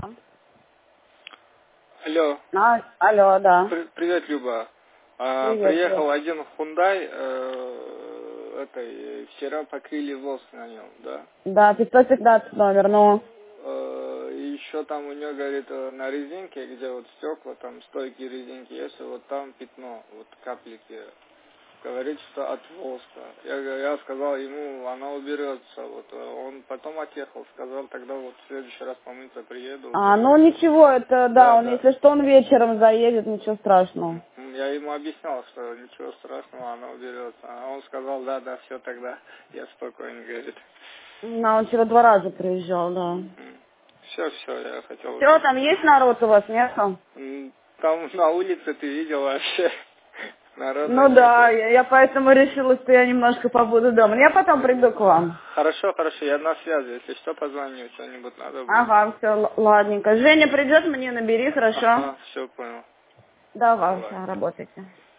Алло. Алло, да. Привет, Люба. Привет, Приехал привет. один Hyundai, вчера покрыли волос на нем, да? Да, 515 номер, ну. И еще там у него, говорит, на резинке, где вот стекла, там стойки резинки есть, вот там пятно, вот каплики. Говорит, что от воска. Я сказал ему, она уберется. Вот он потом отъехал, сказал, тогда вот в следующий раз помыться приеду. Ну ничего, это да, он, Да. если что, он вечером заедет, ничего страшного. Я ему объяснял, что ничего страшного, она уберется. А он сказал, да, все тогда, я спокойно, говорит. Он вчера 2 раза приезжал, да. Все, я хотел... Все, там есть народ у вас, нету? Там на улице ты видел вообще. Народа Ну нет. да, я поэтому решила, что я немножко побуду дома. Я потом приду к вам. Хорошо, я на связи. Если что, позвоню, что-нибудь надо будет. Ага, все, ладненько. Женя придет, мне набери, хорошо? Ага, все понял. Давай, Давай. работайте.